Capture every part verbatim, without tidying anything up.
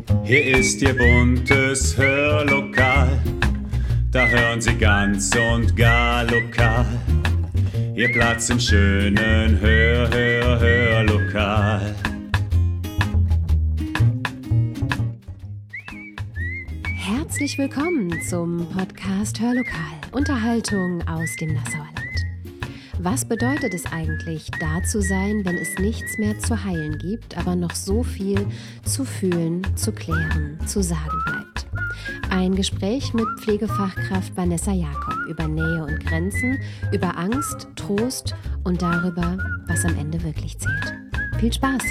Hier ist Ihr buntes Hörlokal, da hören Sie ganz und gar lokal. Ihr Platz im schönen Hör, Hör, Hörlokal. Herzlich willkommen zum Podcast Hörlokal, Unterhaltung aus dem Nassauer Land. Was bedeutet es eigentlich, da zu sein, wenn es nichts mehr zu heilen gibt, aber noch so viel zu fühlen, zu klären, zu sagen bleibt? Ein Gespräch mit Pflegefachkraft Vanessa Jakob über Nähe und Grenzen, über Angst, Trost und darüber, was am Ende wirklich zählt. Viel Spaß!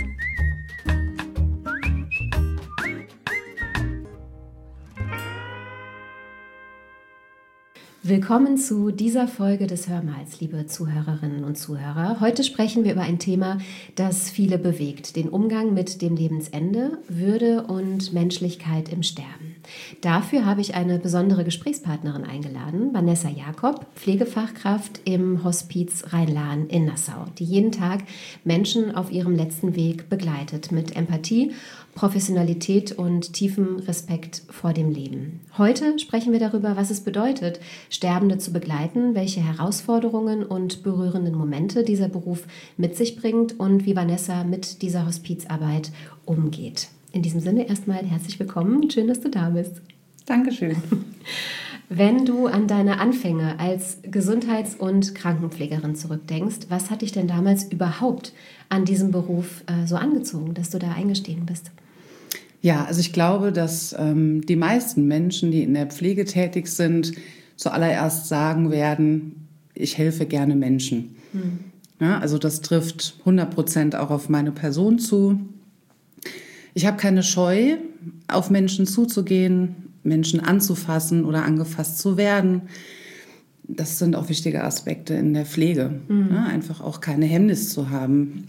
Willkommen zu dieser Folge des Hörmals, liebe Zuhörerinnen und Zuhörer. Heute sprechen wir über ein Thema, das viele bewegt, den Umgang mit dem Lebensende, Würde und Menschlichkeit im Sterben. Dafür habe ich eine besondere Gesprächspartnerin eingeladen, Vanessa Jakob, Pflegefachkraft im Hospiz Rhein-Lahn in Nassau, die jeden Tag Menschen auf ihrem letzten Weg begleitet mit Empathie, Professionalität und tiefem Respekt vor dem Leben. Heute sprechen wir darüber, was es bedeutet, Sterbende zu begleiten, welche Herausforderungen und berührenden Momente dieser Beruf mit sich bringt und wie Vanessa mit dieser Hospizarbeit umgeht. In diesem Sinne erstmal herzlich willkommen. Schön, dass du da bist. Dankeschön. Wenn du an deine Anfänge als Gesundheits- und Krankenpflegerin zurückdenkst, was hat dich denn damals überhaupt an diesem Beruf äh, so angezogen, dass du da eingestiegen bist? Ja, also ich glaube, dass ähm, die meisten Menschen, die in der Pflege tätig sind, zuallererst sagen werden, ich helfe gerne Menschen. Hm. Ja, also das trifft hundert Prozent auch auf meine Person zu. Ich habe keine Scheu, auf Menschen zuzugehen, Menschen anzufassen oder angefasst zu werden. Das sind auch wichtige Aspekte in der Pflege. Mhm. Ja, einfach auch keine Hemmnis zu haben.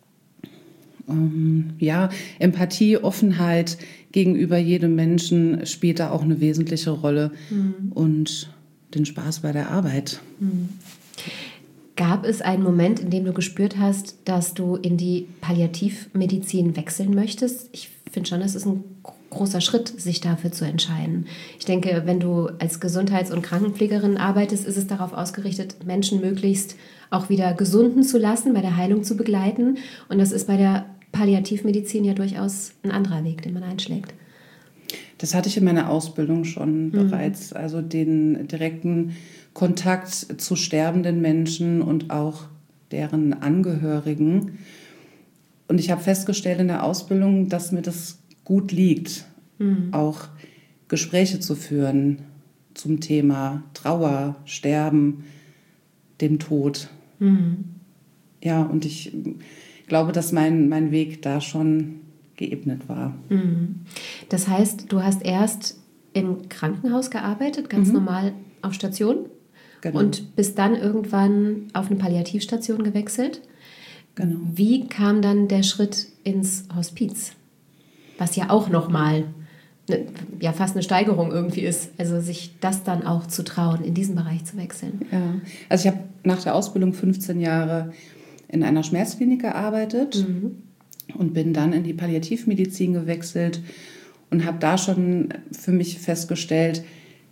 Ähm, ja, Empathie, Offenheit gegenüber jedem Menschen spielt da auch eine wesentliche Rolle. Mhm. Und den Spaß bei der Arbeit. Mhm. Gab es einen Moment, in dem du gespürt hast, dass du in die Palliativmedizin wechseln möchtest? Ich finde schon, das ist ein großer Schritt, sich dafür zu entscheiden. Ich denke, wenn du als Gesundheits- und Krankenpflegerin arbeitest, ist es darauf ausgerichtet, Menschen möglichst auch wieder gesunden zu lassen, bei der Heilung zu begleiten. Und das ist bei der Palliativmedizin ja durchaus ein anderer Weg, den man einschlägt. Das hatte ich in meiner Ausbildung schon mhm. bereits, also den direkten Kontakt zu sterbenden Menschen und auch deren Angehörigen. Und ich habe festgestellt in der Ausbildung, dass mir das gut liegt, mhm. auch Gespräche zu führen zum Thema Trauer, Sterben, dem Tod. Mhm. Ja, und ich glaube, dass mein, mein Weg da schon geebnet war. Mhm. Das heißt, du hast erst im Krankenhaus gearbeitet, ganz mhm. normal auf Station? Genau. Und bist dann irgendwann auf eine Palliativstation gewechselt. Genau. Wie kam dann der Schritt ins Hospiz? Was ja auch nochmal ne, ja, fast eine Steigerung irgendwie ist. Also sich das dann auch zu trauen, in diesen Bereich zu wechseln. Ja, also ich habe nach der Ausbildung fünfzehn Jahre in einer Schmerzklinik gearbeitet mhm. und bin dann in die Palliativmedizin gewechselt und habe da schon für mich festgestellt,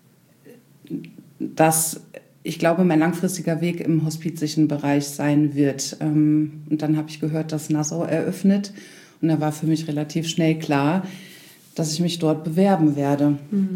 dass ich glaube, mein langfristiger Weg im hospizischen Bereich sein wird. Und dann habe ich gehört, dass Nassau eröffnet. Und da war für mich relativ schnell klar, dass ich mich dort bewerben werde.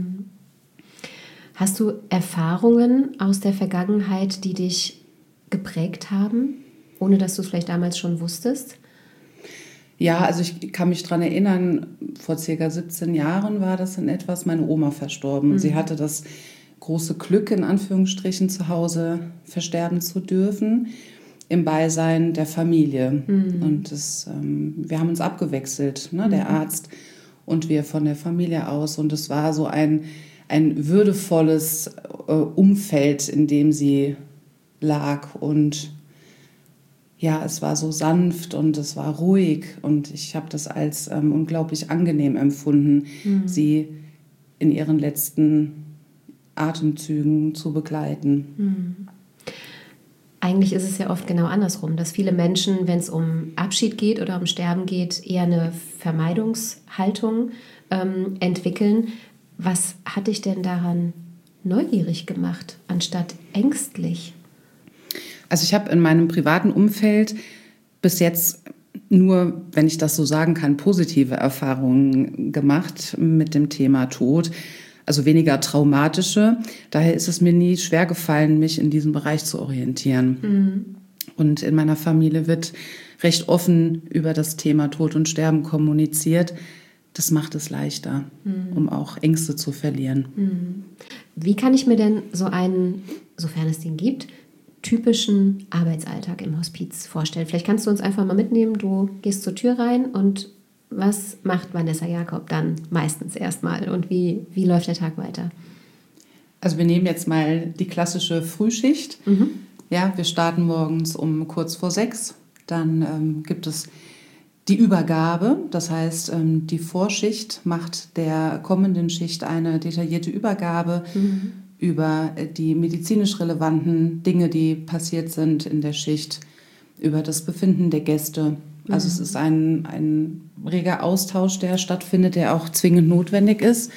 Hast du Erfahrungen aus der Vergangenheit, die dich geprägt haben, ohne dass du es vielleicht damals schon wusstest? Ja, also ich kann mich daran erinnern, vor circa siebzehn Jahren war das in etwas, meine Oma verstorben. Mhm. Sie hatte das große Glück, in Anführungsstrichen, zu Hause versterben zu dürfen, im Beisein der Familie. Mhm. Und das, ähm, wir haben uns abgewechselt, ne, der mhm. Arzt und wir von der Familie aus. Und es war so ein, ein würdevolles äh, Umfeld, in dem sie lag. Und ja, es war so sanft und es war ruhig. Und ich habe das als ähm, unglaublich angenehm empfunden, mhm. sie in ihren letzten Atemzügen zu begleiten. eigentlich ist es ja oft genau andersrum, dass viele Menschen, wenn es um Abschied geht oder um Sterben geht, eher eine Vermeidungshaltung ähm, entwickeln. Was hat dich denn daran neugierig gemacht, anstatt ängstlich? Also ich habe in meinem privaten Umfeld bis jetzt nur, wenn ich das so sagen kann, positive Erfahrungen gemacht mit dem Thema Tod. Also weniger traumatische. Daher ist es mir nie schwer gefallen, mich in diesem Bereich zu orientieren. Mhm. Und in meiner Familie wird recht offen über das Thema Tod und Sterben kommuniziert. Das macht es leichter, mhm. um auch Ängste zu verlieren. Mhm. Wie kann ich mir denn so einen, sofern es den gibt, typischen Arbeitsalltag im Hospiz vorstellen? Vielleicht kannst du uns einfach mal mitnehmen. Du gehst zur Tür rein und was macht Vanessa Jakob dann meistens erstmal und wie, wie läuft der Tag weiter? Also wir nehmen jetzt mal die klassische Frühschicht. Mhm. Ja, wir starten morgens um kurz vor sechs. Dann ähm, gibt es die Übergabe. Das heißt, ähm, die Vorschicht macht der kommenden Schicht eine detaillierte Übergabe mhm. über die medizinisch relevanten Dinge, die passiert sind in der Schicht, über das Befinden der Gäste. Also mhm. es ist ein, ein reger Austausch, der stattfindet, der auch zwingend notwendig ist.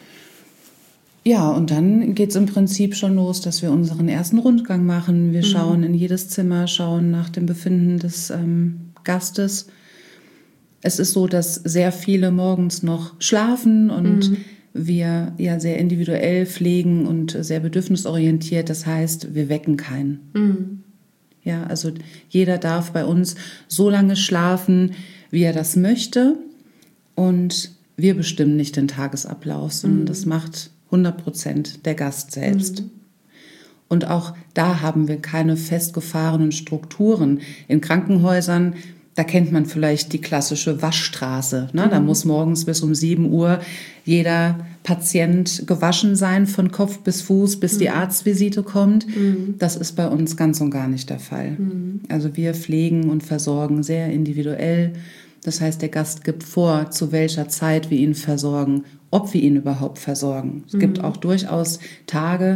Ja, und dann geht es im Prinzip schon los, dass wir unseren ersten Rundgang machen. Wir mhm. schauen in jedes Zimmer, schauen nach dem Befinden des ähm, Gastes. Es ist so, dass sehr viele morgens noch schlafen und mhm. wir ja sehr individuell pflegen und sehr bedürfnisorientiert. Das heißt, wir wecken keinen. Mhm. Ja, also jeder darf bei uns so lange schlafen, wie er das möchte. Und wir bestimmen nicht den Tagesablauf, sondern mhm. das macht hundert Prozent der Gast selbst. Mhm. Und auch da haben wir keine festgefahrenen Strukturen. In Krankenhäusern, da kennt man vielleicht die klassische Waschstraße. Ne? Mhm. Da muss morgens bis um sieben Uhr jeder Patient gewaschen sein, von Kopf bis Fuß, bis mhm. die Arztvisite kommt. Mhm. Das ist bei uns ganz und gar nicht der Fall. Mhm. Also wir pflegen und versorgen sehr individuell. Das heißt, der Gast gibt vor, zu welcher Zeit wir ihn versorgen, ob wir ihn überhaupt versorgen. Es mhm. gibt auch durchaus Tage,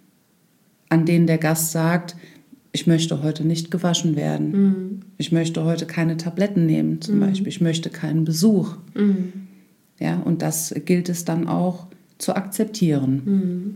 an denen der Gast sagt, ich möchte heute nicht gewaschen werden. Mhm. Ich möchte heute keine Tabletten nehmen, zum mhm. Beispiel. Ich möchte keinen Besuch. Mhm. Ja, und das gilt es dann auch zu akzeptieren. Mhm.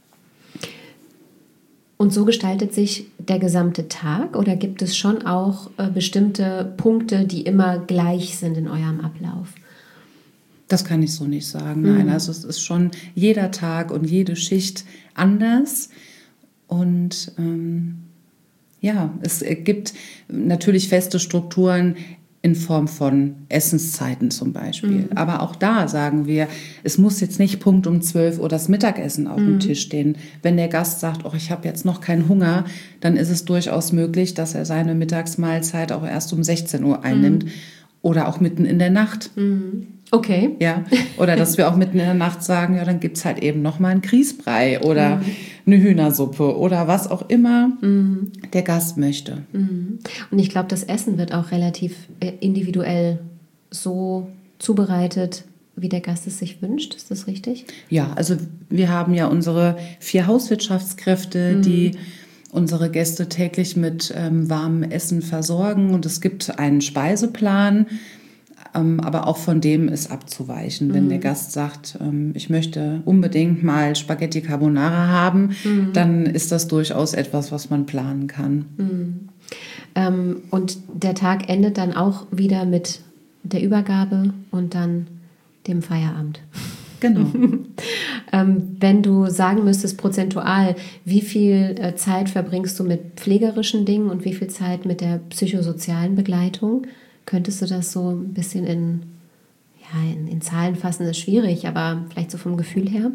Und so gestaltet sich der gesamte Tag oder gibt es schon auch äh, bestimmte Punkte, die immer gleich sind in eurem Ablauf? Das kann ich so nicht sagen. Mhm. Nein, also es ist schon jeder Tag und jede Schicht anders. Und ähm, ja, es gibt natürlich feste Strukturen in Form von Essenszeiten zum Beispiel. Mhm. Aber auch da sagen wir, es muss jetzt nicht Punkt um zwölf Uhr das Mittagessen auf mhm. dem Tisch stehen. Wenn der Gast sagt, oh, ich habe jetzt noch keinen Hunger, dann ist es durchaus möglich, dass er seine Mittagsmahlzeit auch erst um sechzehn Uhr einnimmt mhm. oder auch mitten in der Nacht. Mhm. Okay. Ja, oder dass wir auch mitten in der Nacht sagen, ja, dann gibt es halt eben noch mal einen Grießbrei oder mhm. eine Hühnersuppe oder was auch immer mhm. der Gast möchte. Mhm. Und ich glaube, das Essen wird auch relativ individuell so zubereitet, wie der Gast es sich wünscht. Ist das richtig? Ja, also wir haben ja unsere vier Hauswirtschaftskräfte, mhm. die unsere Gäste täglich mit ähm, warmem Essen versorgen. Und es gibt einen Speiseplan, ähm, aber auch von dem ist abzuweichen. Mhm. Wenn der Gast sagt, ähm, ich möchte unbedingt mal Spaghetti Carbonara haben, mhm. dann ist das durchaus etwas, was man planen kann. Mhm. Ähm, und der Tag endet dann auch wieder mit der Übergabe und dann dem Feierabend. Genau. ähm, wenn du sagen müsstest, prozentual, wie viel äh, Zeit verbringst du mit pflegerischen Dingen und wie viel Zeit mit der psychosozialen Begleitung? Könntest du das so ein bisschen in, ja, in, in Zahlen fassen? Das ist schwierig, aber vielleicht so vom Gefühl her?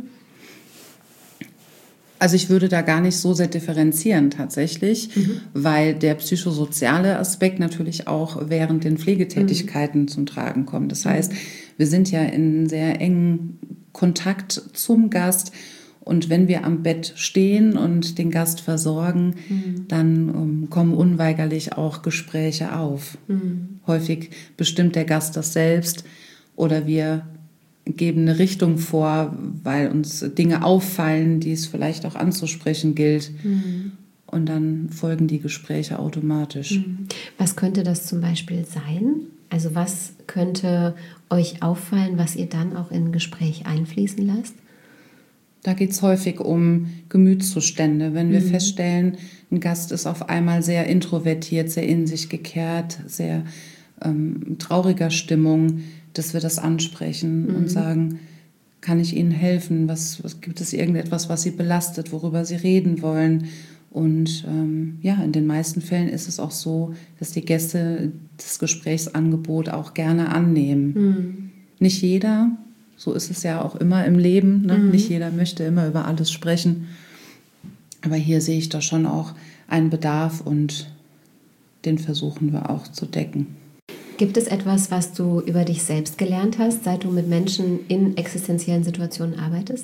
Also ich würde da gar nicht so sehr differenzieren tatsächlich, mhm. weil der psychosoziale Aspekt natürlich auch während den Pflegetätigkeiten mhm. zum Tragen kommt. Das heißt, wir sind ja in sehr engen Kontakt zum Gast und wenn wir am Bett stehen und den Gast versorgen, mhm. dann um, kommen unweigerlich auch Gespräche auf. Mhm. Häufig bestimmt der Gast das selbst oder wir geben eine Richtung vor, weil uns Dinge auffallen, die es vielleicht auch anzusprechen gilt. Mhm. und dann folgen die Gespräche automatisch. Was könnte das zum Beispiel sein? Also was könnte euch auffallen, was ihr dann auch in ein Gespräch einfließen lasst? Da geht es häufig um Gemütszustände. Wenn wir mhm. feststellen, ein Gast ist auf einmal sehr introvertiert, sehr in sich gekehrt, sehr ähm, trauriger Stimmung, dass wir das ansprechen mhm. und sagen, kann ich Ihnen helfen? Was, was gibt es irgendetwas, was Sie belastet, worüber Sie reden wollen? Und ähm, ja, in den meisten Fällen ist es auch so, dass die Gäste das Gesprächsangebot auch gerne annehmen. Mhm. Nicht jeder, so ist es ja auch immer im Leben, ne? Mhm. Nicht jeder möchte immer über alles sprechen. Aber hier sehe ich da schon auch einen Bedarf und den versuchen wir auch zu decken. Gibt es etwas, was du über dich selbst gelernt hast, seit du mit Menschen in existenziellen Situationen arbeitest?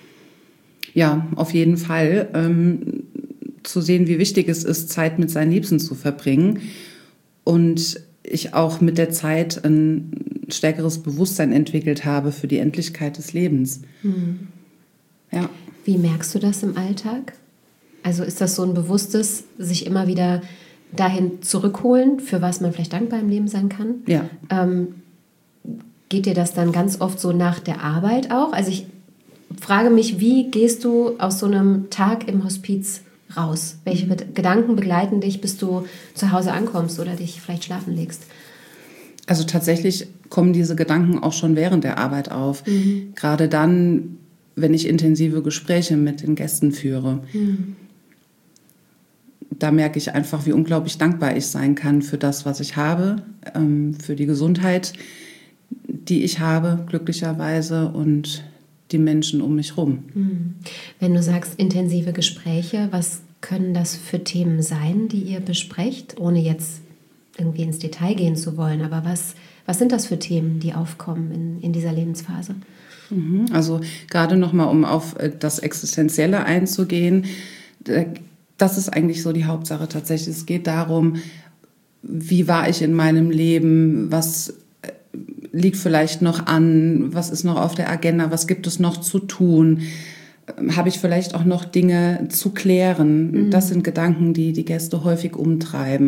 Ja, auf jeden Fall. Ähm, zu sehen, wie wichtig es ist, Zeit mit seinen Liebsten zu verbringen. Und ich auch mit der Zeit ein stärkeres Bewusstsein entwickelt habe für die Endlichkeit des Lebens. Mhm. Ja. Wie merkst du das im Alltag? Also ist das so ein bewusstes, sich immer wieder dahin zurückholen, für was man vielleicht dankbar im Leben sein kann? Ja. Ähm, geht dir das dann ganz oft so nach der Arbeit auch? Also ich frage mich, wie gehst du aus so einem Tag im Hospiz raus? Welche Be- Gedanken begleiten dich, bis du zu Hause ankommst oder dich vielleicht schlafen legst? Also tatsächlich kommen diese Gedanken auch schon während der Arbeit auf. Mhm. Gerade dann, wenn ich intensive Gespräche mit den Gästen führe. Mhm. Da merke ich einfach, wie unglaublich dankbar ich sein kann für das, was ich habe, für die Gesundheit, die ich habe, glücklicherweise, und die Menschen um mich rum. Wenn du sagst intensive Gespräche, was können das für Themen sein, die ihr besprecht, ohne jetzt irgendwie ins Detail gehen zu wollen? Aber was, was sind das für Themen, die aufkommen in, in dieser Lebensphase? Also gerade nochmal, um auf das Existenzielle einzugehen, das ist eigentlich so die Hauptsache tatsächlich. Es geht darum, wie war ich in meinem Leben, was liegt vielleicht noch an, was ist noch auf der Agenda, was gibt es noch zu tun, habe ich vielleicht auch noch Dinge zu klären. Mhm. Das sind Gedanken, die die Gäste häufig umtreiben.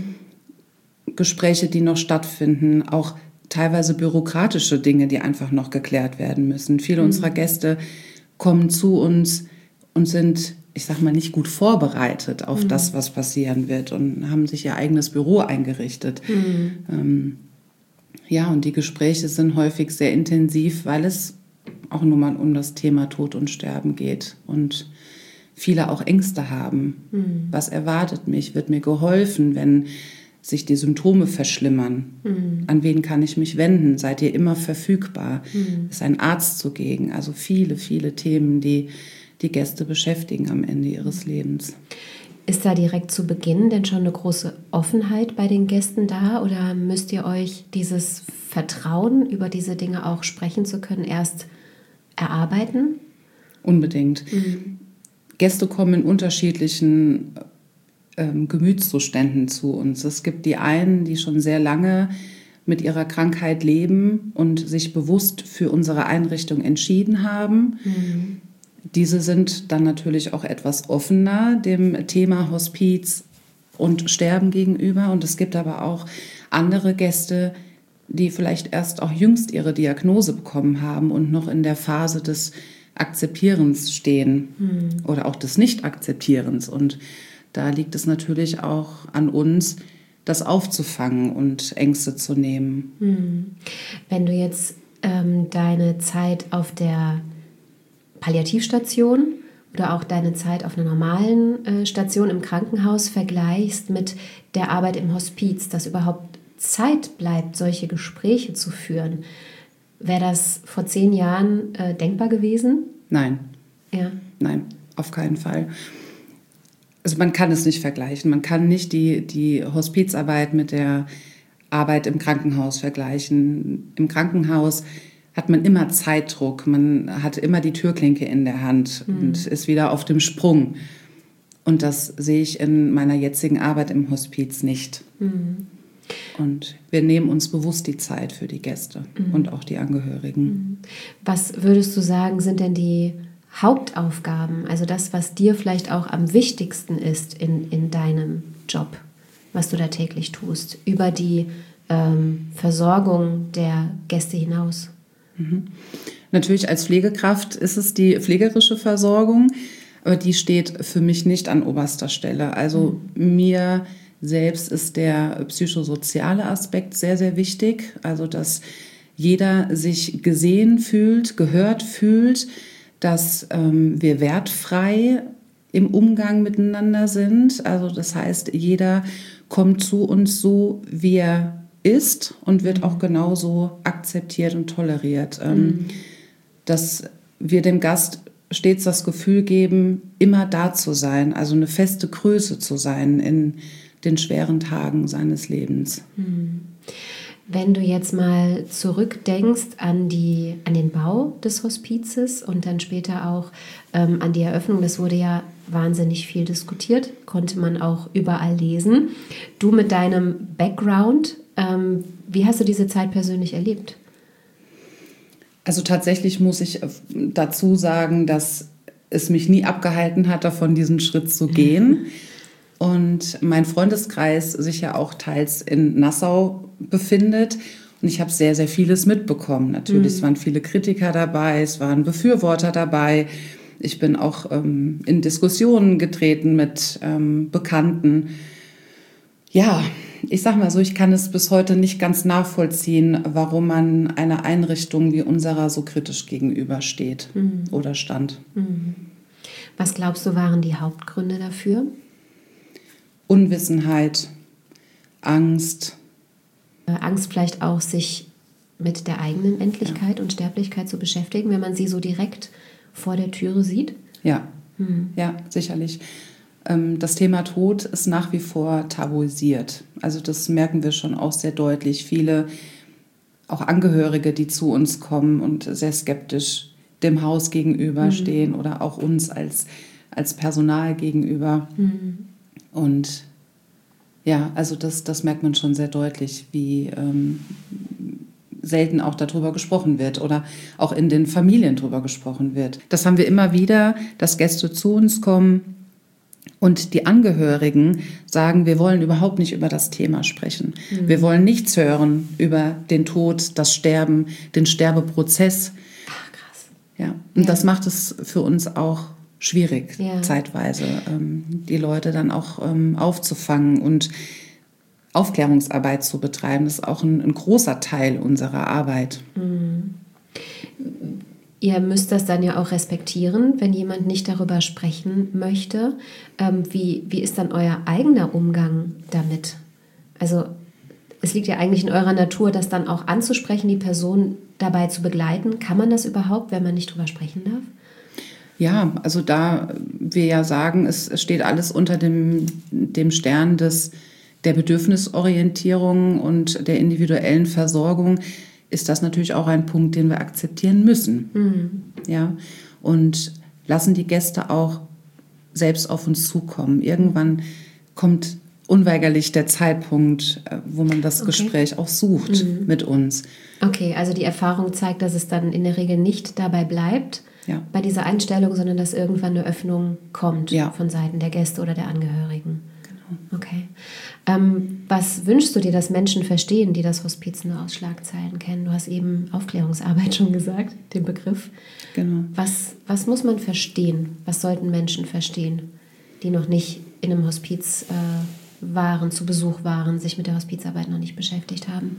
Mhm. Gespräche, die noch stattfinden, auch teilweise bürokratische Dinge, die einfach noch geklärt werden müssen. Viele mhm. unserer Gäste kommen zu uns und sind, ich sag mal, nicht gut vorbereitet auf mhm. das, was passieren wird, und haben sich ihr eigenes Büro eingerichtet. Mhm. Ähm, ja, und die Gespräche sind häufig sehr intensiv, weil es auch nur mal um das Thema Tod und Sterben geht und viele auch Ängste haben. Mhm. Was erwartet mich? Wird mir geholfen, wenn sich die Symptome verschlimmern? Mhm. An wen kann ich mich wenden? Seid ihr immer verfügbar? Mhm. Ist ein Arzt zugegen? Also viele, viele Themen, die die Gäste beschäftigen am Ende ihres Lebens. Ist da direkt zu Beginn denn schon eine große Offenheit bei den Gästen da, oder müsst ihr euch dieses Vertrauen, über diese Dinge auch sprechen zu können, erst erarbeiten? Unbedingt. Mhm. Gäste kommen in unterschiedlichen ähm, Gemütszuständen zu uns. Es gibt die einen, die schon sehr lange mit ihrer Krankheit leben und sich bewusst für unsere Einrichtung entschieden haben. Mhm. Diese sind dann natürlich auch etwas offener dem Thema Hospiz und Sterben gegenüber. Und es gibt aber auch andere Gäste, die vielleicht erst auch jüngst ihre Diagnose bekommen haben und noch in der Phase des Akzeptierens stehen mhm. oder auch des Nicht-Akzeptierens. Und da liegt es natürlich auch an uns, das aufzufangen und Ängste zu nehmen. Mhm. Wenn du jetzt ähm, deine Zeit auf der Palliativstation oder auch deine Zeit auf einer normalen äh, Station im Krankenhaus vergleichst mit der Arbeit im Hospiz, dass überhaupt Zeit bleibt, solche Gespräche zu führen. Wäre das vor zehn Jahren äh, denkbar gewesen? Nein. Ja. Nein, auf keinen Fall. Also man kann es nicht vergleichen. Man kann nicht die, die Hospizarbeit mit der Arbeit im Krankenhaus vergleichen. Im Krankenhaus hat man immer Zeitdruck, man hat immer die Türklinke in der Hand mhm. und ist wieder auf dem Sprung. Und das sehe ich in meiner jetzigen Arbeit im Hospiz nicht. Mhm. Und wir nehmen uns bewusst die Zeit für die Gäste mhm. und auch die Angehörigen. Was würdest du sagen, sind denn die Hauptaufgaben, also das, was dir vielleicht auch am wichtigsten ist in, in deinem Job, was du da täglich tust, über die ähm, Versorgung der Gäste hinaus? Mhm. Natürlich als Pflegekraft ist es die pflegerische Versorgung, aber die steht für mich nicht an oberster Stelle. Also mhm. mir selbst ist der psychosoziale Aspekt sehr, sehr wichtig. Also dass jeder sich gesehen fühlt, gehört fühlt, dass ähm, wir wertfrei im Umgang miteinander sind. Also das heißt, jeder kommt zu uns so, wie er ist und wird auch genauso akzeptiert und toleriert. Ähm, mhm. Dass wir dem Gast stets das Gefühl geben, immer da zu sein, also eine feste Größe zu sein in den schweren Tagen seines Lebens. Mhm. Wenn du jetzt mal zurückdenkst an, die, an den Bau des Hospizes und dann später auch ähm, an die Eröffnung, das wurde ja wahnsinnig viel diskutiert, konnte man auch überall lesen. Du mit deinem Background, ähm, wie hast du diese Zeit persönlich erlebt? Also tatsächlich muss ich dazu sagen, dass es mich nie abgehalten hat, davon diesen Schritt zu gehen. Und mein Freundeskreis sich ja auch teils in Nassau befindet. Und ich habe sehr, sehr vieles mitbekommen. Natürlich, mhm. es waren viele Kritiker dabei, es waren Befürworter dabei. Ich bin auch ähm, in Diskussionen getreten mit ähm, Bekannten. Ja, ich sag mal so, ich kann es bis heute nicht ganz nachvollziehen, warum man einer Einrichtung wie unserer so kritisch gegenübersteht mhm. oder stand. Mhm. Was glaubst du, waren die Hauptgründe dafür? Unwissenheit, Angst. Angst vielleicht auch, sich mit der eigenen Endlichkeit ja. und Sterblichkeit zu beschäftigen, wenn man sie so direkt vor der Türe sieht? Ja, hm. ja, sicherlich. Das Thema Tod ist nach wie vor tabuisiert. Also das merken wir schon auch sehr deutlich. Viele, auch Angehörige, die zu uns kommen und sehr skeptisch dem Haus gegenüberstehen mhm. oder auch uns als, als Personal gegenüber. Mhm. Und ja, also das, das merkt man schon sehr deutlich, wie ähm, selten auch darüber gesprochen wird oder auch in den Familien darüber gesprochen wird. Das haben wir immer wieder, dass Gäste zu uns kommen und die Angehörigen sagen, wir wollen überhaupt nicht über das Thema sprechen. Mhm. Wir wollen nichts hören über den Tod, das Sterben, den Sterbeprozess. Ach, krass. Ja, und ja. das macht es für uns auch schwierig, ja. zeitweise, ähm, die Leute dann auch ähm, aufzufangen und Aufklärungsarbeit zu betreiben. Das ist auch ein, ein großer Teil unserer Arbeit. Mhm. Ihr müsst das dann ja auch respektieren, wenn jemand nicht darüber sprechen möchte. Ähm, wie, wie ist dann euer eigener Umgang damit? Also es liegt ja eigentlich in eurer Natur, das dann auch anzusprechen, die Person dabei zu begleiten. Kann man das überhaupt, wenn man nicht drüber sprechen darf? Ja, also da wir ja sagen, es steht alles unter dem, dem Stern des, der Bedürfnisorientierung und der individuellen Versorgung, ist das natürlich auch ein Punkt, den wir akzeptieren müssen. Mhm. Ja, und lassen die Gäste auch selbst auf uns zukommen. Irgendwann kommt unweigerlich der Zeitpunkt, wo man das okay. Gespräch auch sucht mhm. mit uns. Okay, also die Erfahrung zeigt, dass es dann in der Regel nicht dabei bleibt, ja. bei dieser Einstellung, sondern dass irgendwann eine Öffnung kommt ja. von Seiten der Gäste oder der Angehörigen. Genau. Okay. Ähm, was wünschst du dir, dass Menschen verstehen, die das Hospiz nur aus Schlagzeilen kennen? Du hast eben Aufklärungsarbeit schon gesagt, den Begriff. Genau. Was, was muss man verstehen? Was sollten Menschen verstehen, die noch nicht in einem Hospiz äh, waren, zu Besuch waren, sich mit der Hospizarbeit noch nicht beschäftigt haben?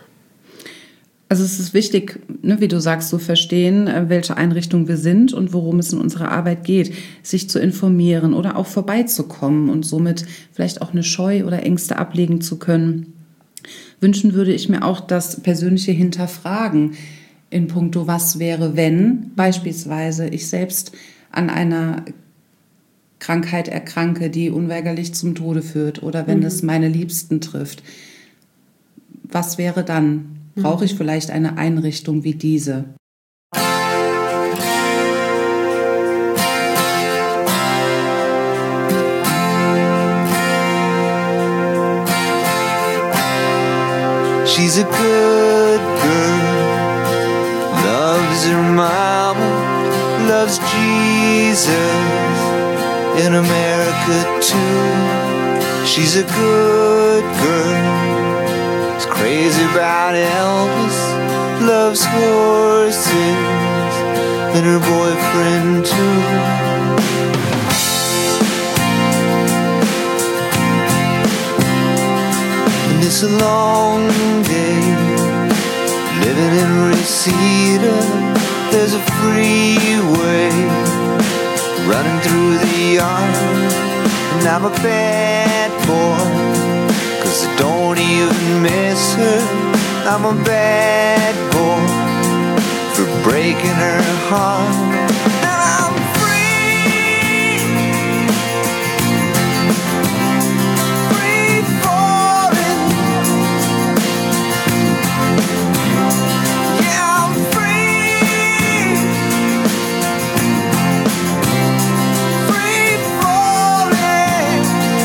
Also es ist wichtig, ne, wie du sagst, zu verstehen, welche Einrichtung wir sind und worum es in unserer Arbeit geht, sich zu informieren oder auch vorbeizukommen und somit vielleicht auch eine Scheu oder Ängste ablegen zu können. Wünschen würde ich mir auch das persönliche Hinterfragen in puncto was wäre, wenn beispielsweise ich selbst an einer Krankheit erkranke, die unweigerlich zum Tode führt oder wenn mhm. es meine Liebsten trifft. Was wäre dann? Brauche ich vielleicht eine Einrichtung wie diese? She's a good girl, loves her mama, loves Jesus in America too. She's a good girl, is crazy about Elvis, loves horses and her boyfriend too. And it's a long day living in Reseda. There's a freeway running through the yard, and I'm a bad boy, 'cause I don't even miss her. I'm a bad boy for breaking her heart. And I'm free, free falling. Yeah, I'm free, free falling.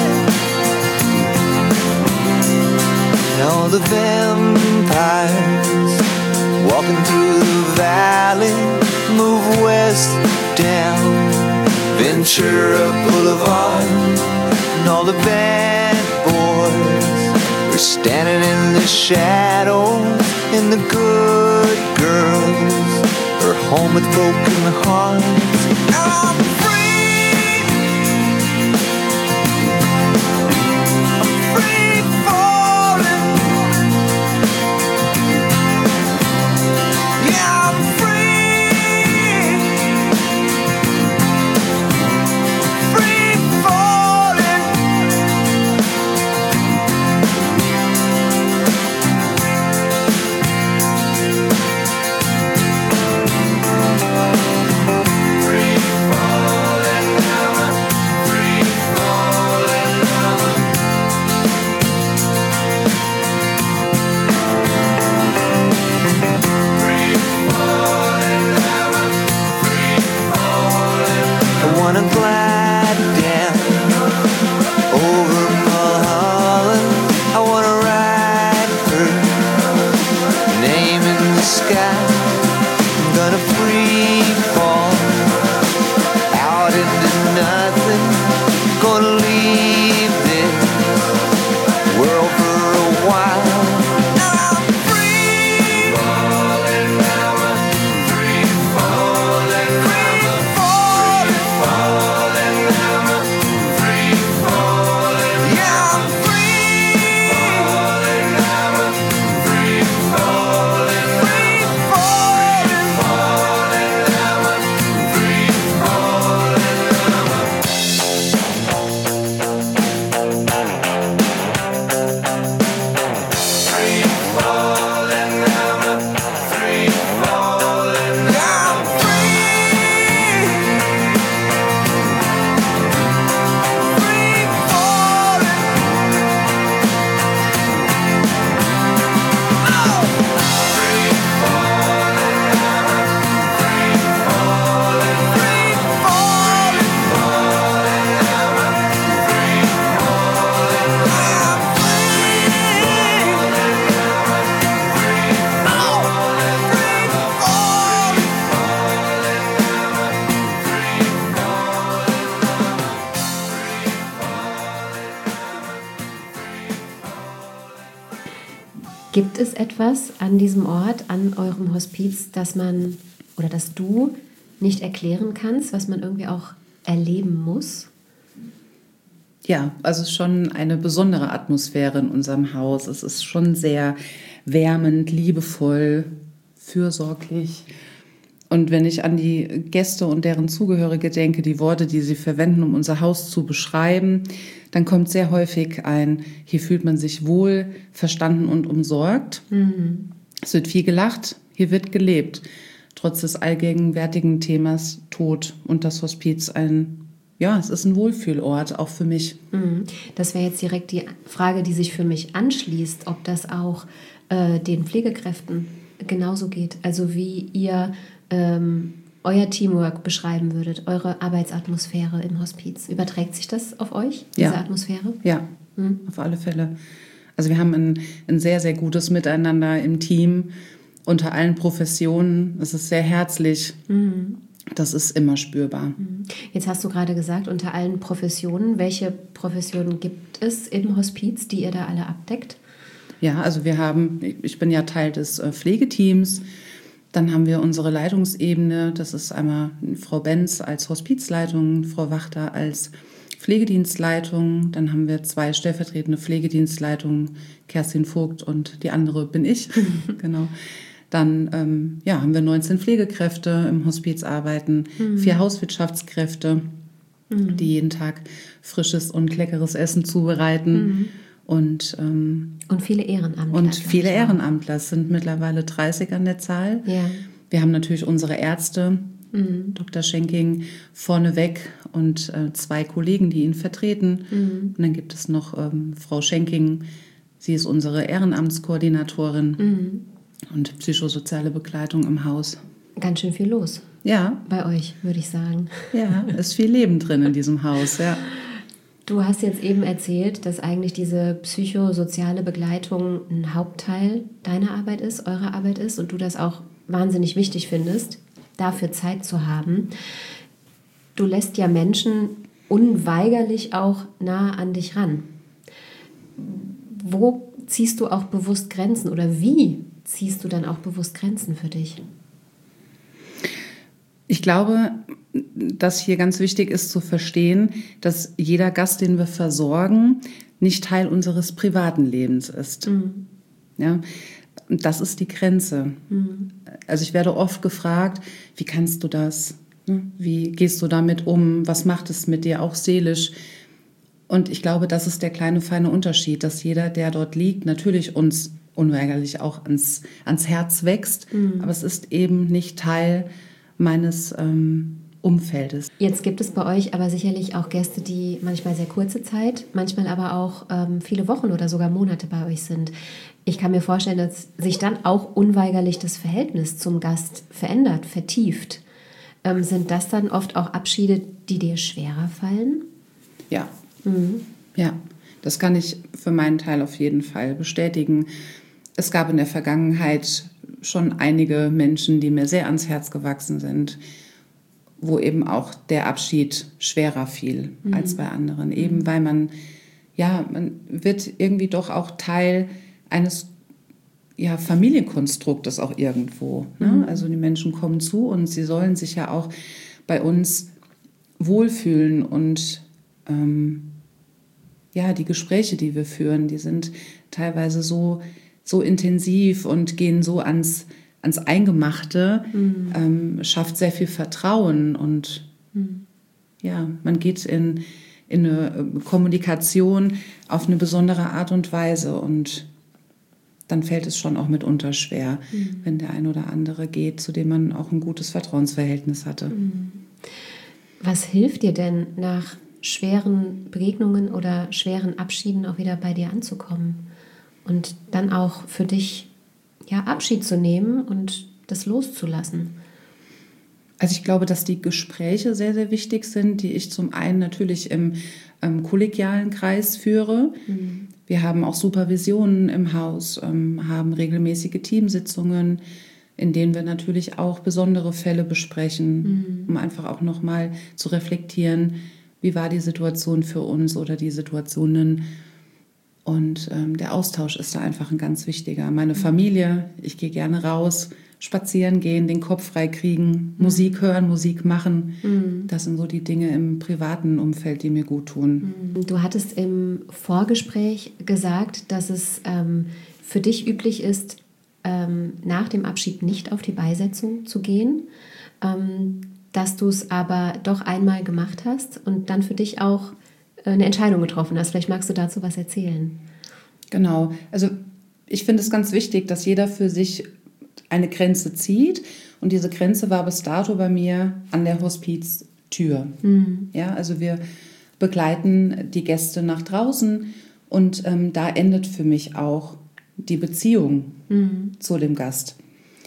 And all the vampires walking through the valley move west down Ventura Boulevard, and all the bad boys are standing in the shadows, and the good girls are home with broken hearts. I'm free, I'm free falling. Yeah, I'm free, free falling. Free falling now, free falling now. Free falling now, free falling. I wanna glide down over Mulholland. I wanna ride her name in the sky. I'm gonna free fall out into nothing. Gonna leave this world for a while. I'm free falling now, free falling, free falling, falling now, free falling. Yeah, I'm free falling now, free falling, free falling, falling now, free falling now. Free falling now, free falling now. I'm free, free falling. Oh, free falling now, free falling, free falling, falling now, free falling. I'm free, oh, free falling. Gibt es etwas an diesem Ort, an eurem Hospiz, das man oder das du nicht erklären kannst, was man irgendwie auch erleben muss? Ja, also es ist schon eine besondere Atmosphäre in unserem Haus. Es ist schon sehr wärmend, liebevoll, fürsorglich. Und wenn ich an die Gäste und deren Zugehörige denke, die Worte, die sie verwenden, um unser Haus zu beschreiben, dann kommt sehr häufig ein, hier fühlt man sich wohl, verstanden und umsorgt. Mhm. Es wird viel gelacht, hier wird gelebt. Trotz des allgegenwärtigen Themas Tod und das Hospiz ein, ja, es ist ein Wohlfühlort, auch für mich. Mhm. Das wäre jetzt direkt die Frage, die sich für mich anschließt, ob das auch äh, den Pflegekräften genauso geht. Also wie ihr ähm, euer Teamwork beschreiben würdet, eure Arbeitsatmosphäre im Hospiz. Überträgt sich das auf euch, diese ja. Atmosphäre? Ja, mhm. auf alle Fälle. Also wir haben ein, ein sehr, sehr gutes Miteinander im Team, unter allen Professionen. Es ist sehr herzlich. Mhm. das ist immer spürbar. Jetzt hast du gerade gesagt, unter allen Professionen, welche Professionen gibt es im Hospiz, die ihr da alle abdeckt? Ja, also wir haben, ich bin ja Teil des Pflegeteams, dann haben wir unsere Leitungsebene, das ist einmal Frau Benz als Hospizleitung, Frau Wachter als Pflegedienstleitung, dann haben wir zwei stellvertretende Pflegedienstleitungen, Kerstin Vogt und die andere bin ich, genau. Dann ähm, ja, haben wir neunzehn Pflegekräfte im Hospiz arbeiten, mhm. vier Hauswirtschaftskräfte, mhm. die jeden Tag frisches und leckeres Essen zubereiten. Mhm. Und, ähm, und viele Ehrenamtler. Und viele Ehrenamtler, es sind mittlerweile dreißig an der Zahl. Ja. Wir haben natürlich unsere Ärzte, mhm. Doktor Schenking vorneweg und äh, zwei Kollegen, die ihn vertreten. Mhm. Und dann gibt es noch ähm, Frau Schenking, sie ist unsere Ehrenamtskoordinatorin. Mhm. Und psychosoziale Begleitung im Haus. Ganz schön viel los. Ja. Bei euch, würde ich sagen. Ja, ist viel Leben drin in diesem Haus, ja. Du hast jetzt eben erzählt, dass eigentlich diese psychosoziale Begleitung ein Hauptteil deiner Arbeit ist, eurer Arbeit ist und du das auch wahnsinnig wichtig findest, dafür Zeit zu haben. Du lässt ja Menschen unweigerlich auch nah an dich ran. Wo ziehst du auch bewusst Grenzen oder wie ziehst du dann auch bewusst Grenzen für dich? Ich glaube, dass hier ganz wichtig ist zu verstehen, dass jeder Gast, den wir versorgen, nicht Teil unseres privaten Lebens ist. Mhm. Ja, das ist die Grenze. Mhm. Also ich werde oft gefragt, wie kannst du das? Wie gehst du damit um? Was macht es mit dir auch seelisch? Und ich glaube, das ist der kleine feine Unterschied, dass jeder, der dort liegt, natürlich uns unweigerlich auch ans, ans Herz wächst, mhm. aber es ist eben nicht Teil meines ähm, Umfeldes. Jetzt gibt es bei euch aber sicherlich auch Gäste, die manchmal sehr kurze Zeit, manchmal aber auch ähm, viele Wochen oder sogar Monate bei euch sind. Ich kann mir vorstellen, dass sich dann auch unweigerlich das Verhältnis zum Gast verändert, vertieft. Ähm, sind das dann oft auch Abschiede, die dir schwerer fallen? Ja, mhm. ja, das kann ich für meinen Teil auf jeden Fall bestätigen. Es gab in der Vergangenheit schon einige Menschen, die mir sehr ans Herz gewachsen sind, wo eben auch der Abschied schwerer fiel mhm. als bei anderen. Eben weil man, ja, man wird irgendwie doch auch Teil eines ja, Familienkonstruktes auch irgendwo. Ne? Mhm. Also die Menschen kommen zu uns, sie sollen sich ja auch bei uns wohlfühlen und ähm, ja, die Gespräche, die wir führen, die sind teilweise so so intensiv und gehen so ans, ans Eingemachte, mhm. ähm, schafft sehr viel Vertrauen und mhm. ja, man geht in, in eine Kommunikation auf eine besondere Art und Weise und dann fällt es schon auch mitunter schwer, mhm. wenn der ein oder andere geht, zu dem man auch ein gutes Vertrauensverhältnis hatte. Mhm. Was hilft dir denn, nach schweren Begegnungen oder schweren Abschieden auch wieder bei dir anzukommen? Und dann auch für dich ja, Abschied zu nehmen und das loszulassen. Also ich glaube, dass die Gespräche sehr, sehr wichtig sind, die ich zum einen natürlich im ähm, kollegialen Kreis führe. Mhm. Wir haben auch Supervisionen im Haus, ähm, haben regelmäßige Teamsitzungen, in denen wir natürlich auch besondere Fälle besprechen, mhm. um einfach auch nochmal zu reflektieren, wie war die Situation für uns oder die Situationen. Und ähm, der Austausch ist da einfach ein ganz wichtiger. Meine Familie, ich gehe gerne raus, spazieren gehen, den Kopf frei kriegen, mhm. Musik hören, Musik machen. Mhm. Das sind so die Dinge im privaten Umfeld, die mir gut tun. Du hattest im Vorgespräch gesagt, dass es ähm, für dich üblich ist, ähm, nach dem Abschied nicht auf die Beisetzung zu gehen, ähm, dass du es aber doch einmal gemacht hast und dann für dich auch eine Entscheidung getroffen hast. Vielleicht magst du dazu was erzählen. Genau. Also ich finde es ganz wichtig, dass jeder für sich eine Grenze zieht. Und diese Grenze war bis dato bei mir an der Hospiztür. Mhm. Ja, also wir begleiten die Gäste nach draußen und ähm, da endet für mich auch die Beziehung mhm. zu dem Gast.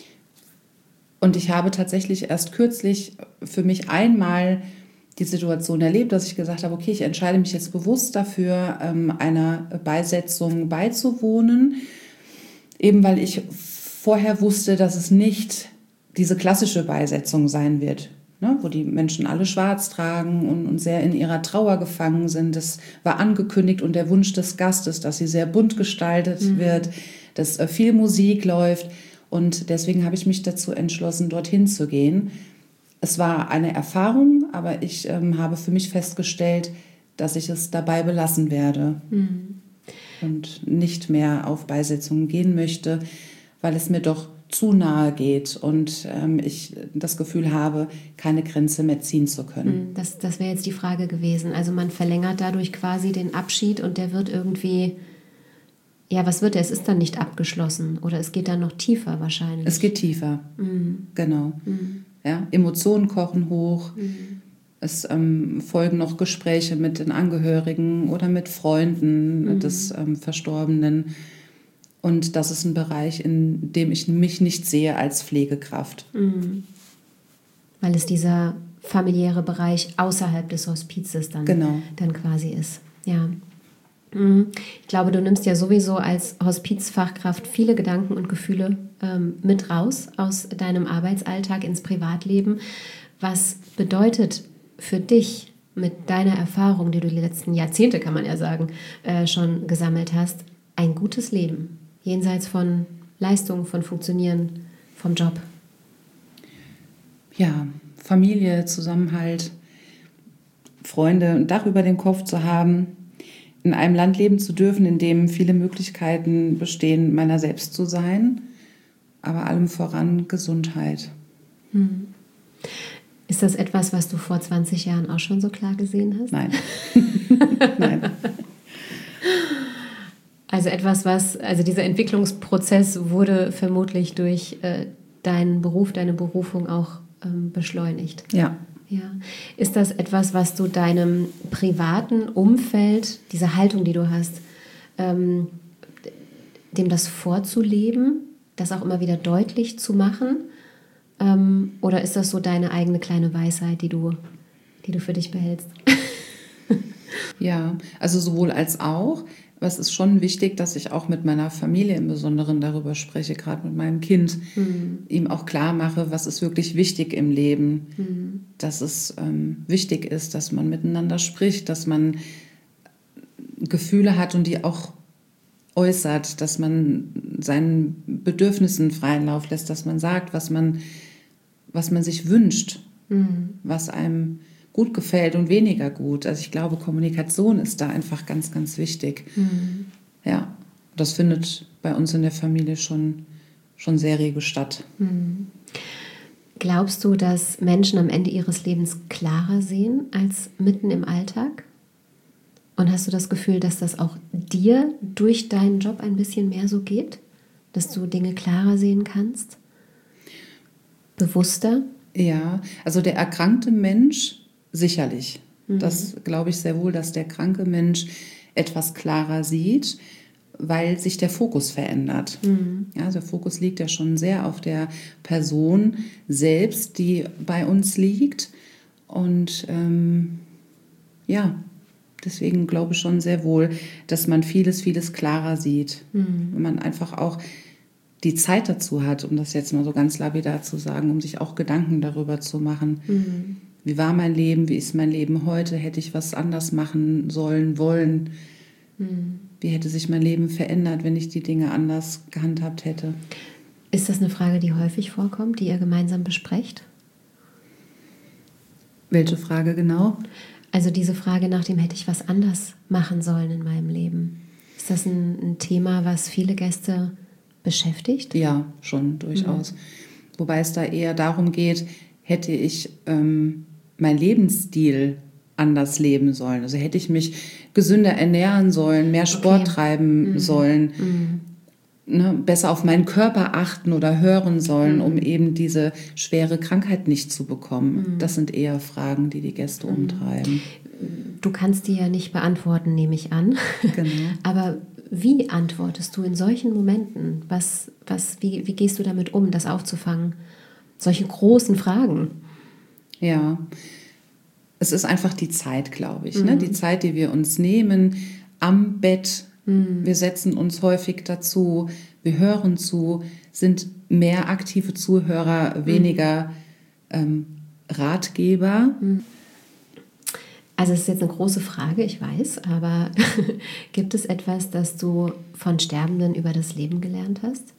Und ich habe tatsächlich erst kürzlich für mich einmal die Situation erlebt, dass ich gesagt habe, okay, ich entscheide mich jetzt bewusst dafür, einer Beisetzung beizuwohnen, eben weil ich vorher wusste, dass es nicht diese klassische Beisetzung sein wird, ne, wo die Menschen alle schwarz tragen und, und sehr in ihrer Trauer gefangen sind. Das war angekündigt und der Wunsch des Gastes, dass sie sehr bunt gestaltet mhm. wird, dass äh, viel Musik läuft. Und deswegen habe ich mich dazu entschlossen, dorthin zu gehen. Es war eine Erfahrung, aber ich ähm, habe für mich festgestellt, dass ich es dabei belassen werde mhm. und nicht mehr auf Beisetzungen gehen möchte, weil es mir doch zu nahe geht und ähm, ich das Gefühl habe, keine Grenze mehr ziehen zu können. Das, das wäre jetzt die Frage gewesen. Also man verlängert dadurch quasi den Abschied und der wird irgendwie, ja, was wird der? Es ist dann nicht abgeschlossen oder es geht dann noch tiefer wahrscheinlich. Es geht tiefer, mhm. genau. Mhm. Ja, Emotionen kochen hoch, mhm. es ähm, folgen noch Gespräche mit den Angehörigen oder mit Freunden mhm. des ähm, Verstorbenen. Und das ist ein Bereich, in dem ich mich nicht sehe als Pflegekraft. Mhm. Weil es dieser familiäre Bereich außerhalb des Hospizes dann, genau. dann quasi ist. Ja. Mhm. Ich glaube, du nimmst ja sowieso als Hospizfachkraft viele Gedanken und Gefühle ähm, mit raus aus deinem Arbeitsalltag ins Privatleben. Was bedeutet für dich mit deiner Erfahrung, die du die letzten Jahrzehnte, kann man ja sagen, äh, schon gesammelt hast, ein gutes Leben? Jenseits von Leistung, von Funktionieren, vom Job. Ja, Familie, Zusammenhalt, Freunde, ein Dach über dem Kopf zu haben, in einem Land leben zu dürfen, in dem viele Möglichkeiten bestehen, meiner selbst zu sein, aber allem voran Gesundheit. Hm. Ist das etwas, was du vor zwanzig Jahren auch schon so klar gesehen hast? Nein. Nein. Also etwas, was, also dieser Entwicklungsprozess wurde vermutlich durch äh, deinen Beruf, deine Berufung auch ähm, beschleunigt. Ja. Ja. Ist das etwas, was du deinem privaten Umfeld, diese Haltung, die du hast, ähm, dem das vorzuleben, das auch immer wieder deutlich zu machen? Ähm, oder ist das so deine eigene kleine Weisheit, die du, die du für dich behältst? Ja, also sowohl als auch. Aber es ist schon wichtig, dass ich auch mit meiner Familie im Besonderen darüber spreche, gerade mit meinem Kind, mhm. ihm auch klar mache, was ist wirklich wichtig im Leben, mhm. dass es ähm, wichtig ist, dass man miteinander spricht, dass man Gefühle hat und die auch äußert, dass man seinen Bedürfnissen freien Lauf lässt, dass man sagt, was man, was man sich wünscht, mhm. was einem gut gefällt und weniger gut. Also ich glaube, Kommunikation ist da einfach ganz, ganz wichtig. Mhm. Ja, das findet bei uns in der Familie schon, schon sehr rege statt. Mhm. Glaubst du, dass Menschen am Ende ihres Lebens klarer sehen als mitten im Alltag? Und hast du das Gefühl, dass das auch dir durch deinen Job ein bisschen mehr so geht? Dass du Dinge klarer sehen kannst? Bewusster? Ja, also der erkrankte Mensch sicherlich. Mhm. Das glaube ich sehr wohl, dass der kranke Mensch etwas klarer sieht, weil sich der Fokus verändert. Mhm. Ja, also der Fokus liegt ja schon sehr auf der Person selbst, die bei uns liegt. Und ähm, ja, deswegen glaube ich schon sehr wohl, dass man vieles, vieles klarer sieht. Mhm. Und man einfach auch die Zeit dazu hat, um das jetzt mal so ganz lapidar zu sagen, um sich auch Gedanken darüber zu machen. Mhm. Wie war mein Leben? Wie ist mein Leben heute? Hätte ich was anders machen sollen, wollen? Mhm. Wie hätte sich mein Leben verändert, wenn ich die Dinge anders gehandhabt hätte? Ist das eine Frage, die häufig vorkommt, die ihr gemeinsam besprecht? Welche Frage genau? Also diese Frage nach dem, hätte ich was anders machen sollen in meinem Leben? Ist das ein, ein Thema, was viele Gäste beschäftigt? Ja, schon durchaus. Mhm. Wobei es da eher darum geht, hätte ich ähm, mein Lebensstil anders leben sollen. Also hätte ich mich gesünder ernähren sollen, mehr Sport okay. treiben mhm. sollen, mhm. ne, besser auf meinen Körper achten oder hören sollen, mhm. um eben diese schwere Krankheit nicht zu bekommen. Mhm. Das sind eher Fragen, die die Gäste mhm. umtreiben. Du kannst die ja nicht beantworten, nehme ich an. Genau. Aber wie antwortest du in solchen Momenten? Was, was, wie, wie gehst du damit um, das aufzufangen? Solche großen Fragen. Ja, es ist einfach die Zeit, glaube ich. Mhm. Ne? Die Zeit, die wir uns nehmen am Bett. Mhm. Wir setzen uns häufig dazu, wir hören zu, sind mehr aktive Zuhörer, weniger mhm. ähm, Ratgeber. Also es ist jetzt eine große Frage, ich weiß, aber gibt es etwas, das du von Sterbenden über das Leben gelernt hast?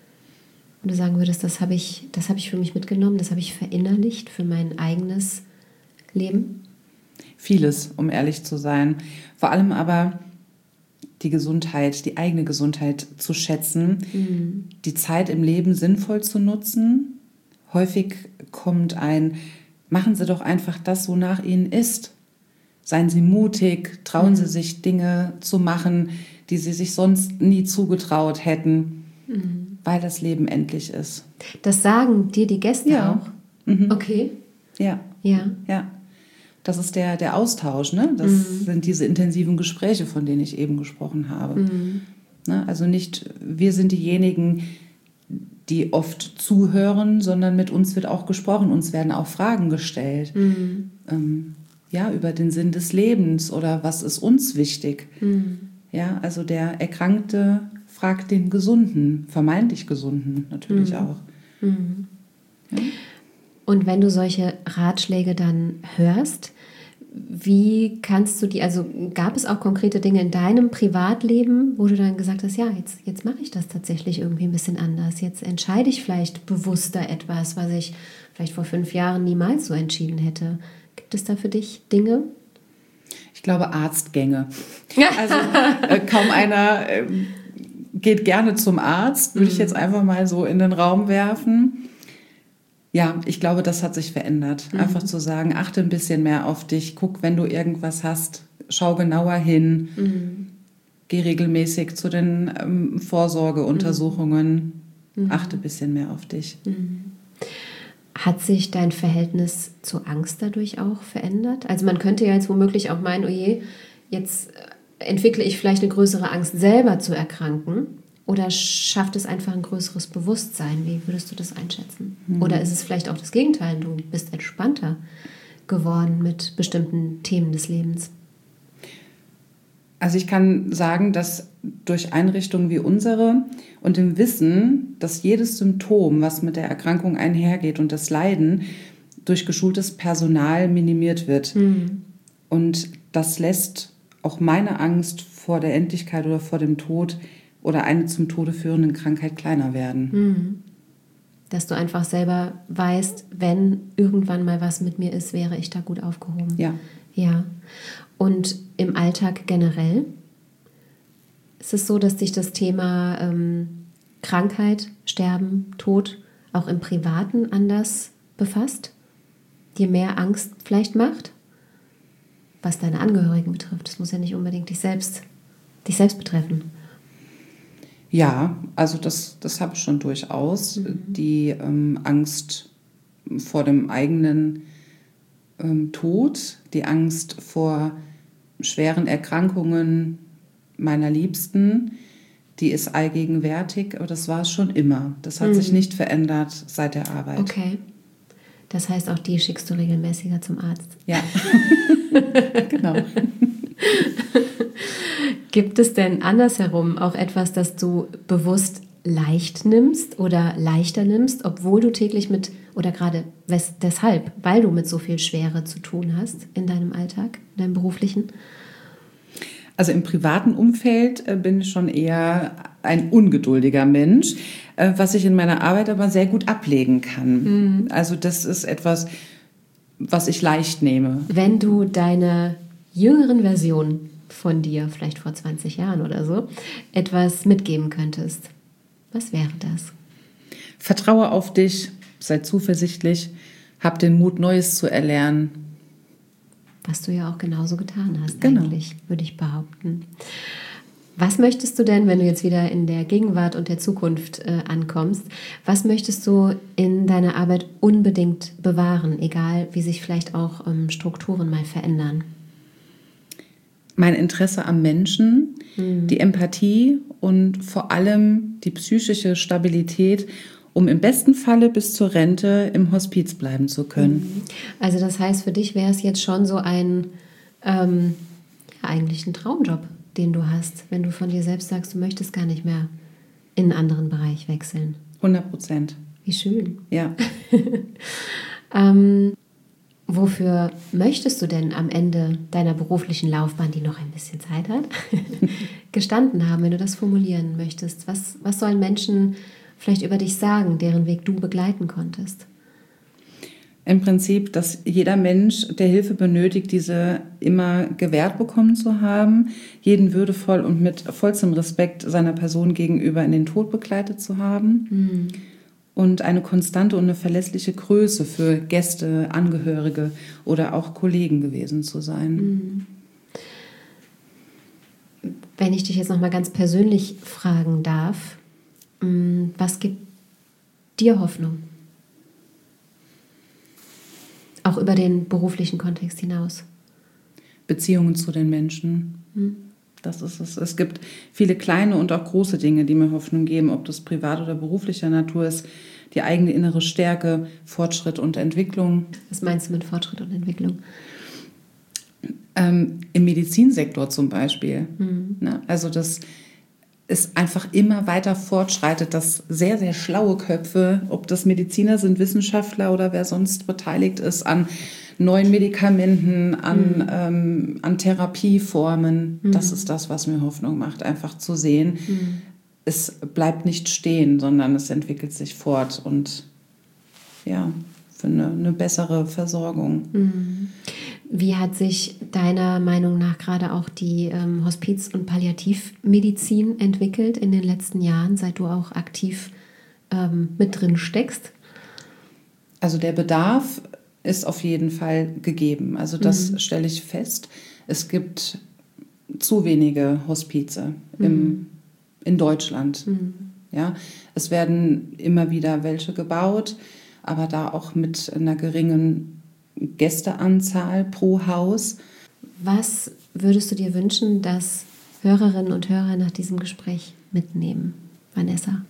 Und du sagen würdest, das habe ich, das habe ich für mich mitgenommen, das habe ich verinnerlicht für mein eigenes Leben? Vieles, um ehrlich zu sein. Vor allem aber die Gesundheit, die eigene Gesundheit zu schätzen, mhm. die Zeit im Leben sinnvoll zu nutzen. Häufig kommt ein, machen Sie doch einfach das, wonach Ihnen ist. Seien Sie mutig, trauen mhm. Sie sich Dinge zu machen, die Sie sich sonst nie zugetraut hätten, mhm. weil das Leben endlich ist. Das sagen dir die Gäste ja. auch? Mhm. Okay. Ja. Ja. Ja. Das ist der, der Austausch, ne? Das mhm. sind diese intensiven Gespräche, von denen ich eben gesprochen habe. Mhm. Ne? Also nicht, wir sind diejenigen, die oft zuhören, sondern mit uns wird auch gesprochen, uns werden auch Fragen gestellt. Mhm. Ähm, ja, über den Sinn des Lebens oder was ist uns wichtig. Mhm. Ja, also der Erkrankte fragt den Gesunden, vermeintlich Gesunden natürlich mhm. auch. Mhm. Ja? Und wenn du solche Ratschläge dann hörst, wie kannst du die, also gab es auch konkrete Dinge in deinem Privatleben, wo du dann gesagt hast, ja, jetzt, jetzt mache ich das tatsächlich irgendwie ein bisschen anders. Jetzt entscheide ich vielleicht bewusster etwas, was ich vielleicht vor fünf Jahren niemals so entschieden hätte. Gibt es da für dich Dinge? Ich glaube Arztgänge. Also äh, kaum einer äh, geht gerne zum Arzt, würde mhm. ich jetzt einfach mal so in den Raum werfen. Ja, ich glaube, das hat sich verändert. Mhm. Einfach zu sagen, achte ein bisschen mehr auf dich, guck, wenn du irgendwas hast, schau genauer hin, mhm. geh regelmäßig zu den ähm, Vorsorgeuntersuchungen, mhm. achte ein bisschen mehr auf dich. Mhm. Hat sich dein Verhältnis zur Angst dadurch auch verändert? Also man könnte ja jetzt womöglich auch meinen, oh je, jetzt entwickle ich vielleicht eine größere Angst, selber zu erkranken. Oder schafft es einfach ein größeres Bewusstsein? Wie würdest du das einschätzen? Mhm. Oder ist es vielleicht auch das Gegenteil? Du bist entspannter geworden mit bestimmten Themen des Lebens. Also ich kann sagen, dass durch Einrichtungen wie unsere und dem Wissen, dass jedes Symptom, was mit der Erkrankung einhergeht und das Leiden, durch geschultes Personal minimiert wird. Mhm. Und das lässt auch meine Angst vor der Endlichkeit oder vor dem Tod oder eine zum Tode führenden Krankheit kleiner werden. Mhm. Dass du einfach selber weißt, wenn irgendwann mal was mit mir ist, wäre ich da gut aufgehoben. Ja. Ja. Und im Alltag generell ist es so, dass dich das Thema ähm, Krankheit, Sterben, Tod auch im Privaten anders befasst? Dir mehr Angst vielleicht macht? Was deine Angehörigen betrifft. Das muss ja nicht unbedingt dich selbst, dich selbst betreffen. Ja, also das, das habe ich schon durchaus. Mhm. Die ähm, Angst vor dem eigenen ähm, Tod, die Angst vor schweren Erkrankungen meiner Liebsten, die ist allgegenwärtig, aber das war es schon immer. Das hat mhm. sich nicht verändert seit der Arbeit. Okay. Das heißt, auch die schickst du regelmäßiger zum Arzt? Ja, genau. Gibt es denn andersherum auch etwas, das du bewusst leicht nimmst oder leichter nimmst, obwohl du täglich mit, oder gerade wes, deshalb, weil du mit so viel Schwere zu tun hast in deinem Alltag, in deinem beruflichen? Also im privaten Umfeld äh, bin ich schon eher ein ungeduldiger Mensch, äh, was ich in meiner Arbeit aber sehr gut ablegen kann. Mhm. Also das ist etwas, was ich leicht nehme. Wenn du deine jüngeren Version von dir, vielleicht vor zwanzig Jahren oder so, etwas mitgeben könntest, was wäre das? Vertraue auf dich, sei zuversichtlich, hab den Mut, Neues zu erlernen. Was du ja auch genauso getan hast, genau. eigentlich, würde ich behaupten. Was möchtest du denn, wenn du jetzt wieder in der Gegenwart und der Zukunft äh, ankommst, was möchtest du in deiner Arbeit unbedingt bewahren, egal wie sich vielleicht auch ähm, Strukturen mal verändern? Mein Interesse am Menschen, mhm. die Empathie und vor allem die psychische Stabilität, um im besten Falle bis zur Rente im Hospiz bleiben zu können. Also das heißt, für dich wäre es jetzt schon so ein, ähm, ja, eigentlich ein Traumjob, den du hast, wenn du von dir selbst sagst, du möchtest gar nicht mehr in einen anderen Bereich wechseln. hundert Prozent. Wie schön. Ja. ähm, Wofür möchtest du denn am Ende deiner beruflichen Laufbahn, die noch ein bisschen Zeit hat, gestanden haben, wenn du das formulieren möchtest? Was, was sollen Menschen vielleicht über dich sagen, deren Weg du begleiten konntest? Im Prinzip, dass jeder Mensch, der Hilfe benötigt, diese immer gewährt bekommen zu haben, jeden würdevoll und mit vollstem Respekt seiner Person gegenüber in den Tod begleitet zu haben. Mhm. Und eine konstante und eine verlässliche Größe für Gäste, Angehörige oder auch Kollegen gewesen zu sein. Wenn ich dich jetzt noch mal ganz persönlich fragen darf, was gibt dir Hoffnung? Auch über den beruflichen Kontext hinaus. Beziehungen zu den Menschen. Hm. Das ist es. Es gibt viele kleine und auch große Dinge, die mir Hoffnung geben, ob das privat oder beruflicher Natur ist. Die eigene innere Stärke, Fortschritt und Entwicklung. Was meinst du mit Fortschritt und Entwicklung? Ähm, im Medizinsektor zum Beispiel. Mhm. Ne? Also dass es einfach immer weiter fortschreitet, dass sehr, sehr schlaue Köpfe, ob das Mediziner sind, Wissenschaftler oder wer sonst beteiligt ist, an neuen Medikamenten, an, mhm. ähm, an Therapieformen. Mhm. Das ist das, was mir Hoffnung macht, einfach zu sehen, mhm. es bleibt nicht stehen, sondern es entwickelt sich fort und ja, für eine, eine bessere Versorgung. Mhm. Wie hat sich deiner Meinung nach gerade auch die ähm, Hospiz- und Palliativmedizin entwickelt in den letzten Jahren, seit du auch aktiv ähm, mit drin steckst? Also der Bedarf ist auf jeden Fall gegeben. Also das mhm. stelle ich fest. Es gibt zu wenige Hospize mhm. im, in Deutschland. Mhm. Ja, es werden immer wieder welche gebaut, aber da auch mit einer geringen Gästeanzahl pro Haus. Was würdest du dir wünschen, dass Hörerinnen und Hörer nach diesem Gespräch mitnehmen, Vanessa?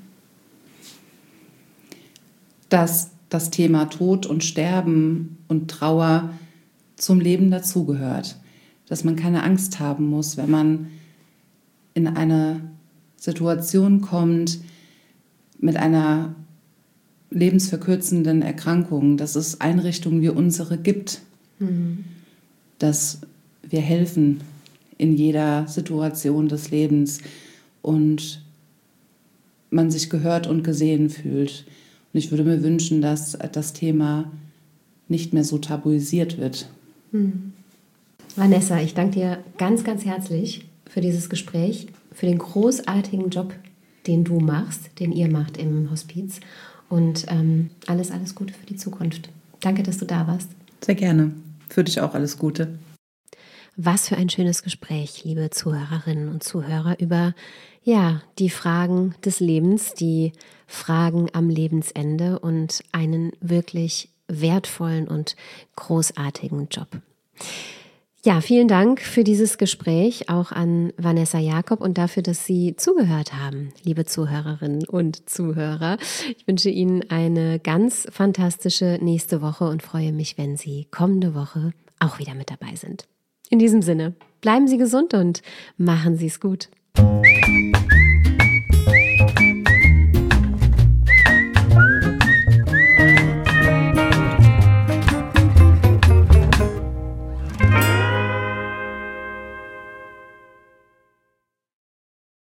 Dass das Thema Tod und Sterben und Trauer zum Leben dazugehört. Dass man keine Angst haben muss, wenn man in eine Situation kommt mit einer lebensverkürzenden Erkrankungen, dass es Einrichtungen wie unsere gibt, mhm. dass wir helfen in jeder Situation des Lebens und man sich gehört und gesehen fühlt. Und ich würde mir wünschen, dass das Thema nicht mehr so tabuisiert wird. Mhm. Vanessa, ich danke dir ganz, ganz herzlich für dieses Gespräch, für den großartigen Job, den du machst, den ihr macht im Hospiz. Und ähm, alles, alles Gute für die Zukunft. Danke, dass du da warst. Sehr gerne. Für dich auch alles Gute. Was für ein schönes Gespräch, liebe Zuhörerinnen und Zuhörer, über ja, die Fragen des Lebens, die Fragen am Lebensende und einen wirklich wertvollen und großartigen Job. Ja, vielen Dank für dieses Gespräch, auch an Vanessa Jakob und dafür, dass Sie zugehört haben, liebe Zuhörerinnen und Zuhörer. Ich wünsche Ihnen eine ganz fantastische nächste Woche und freue mich, wenn Sie kommende Woche auch wieder mit dabei sind. In diesem Sinne, bleiben Sie gesund und machen Sie es gut.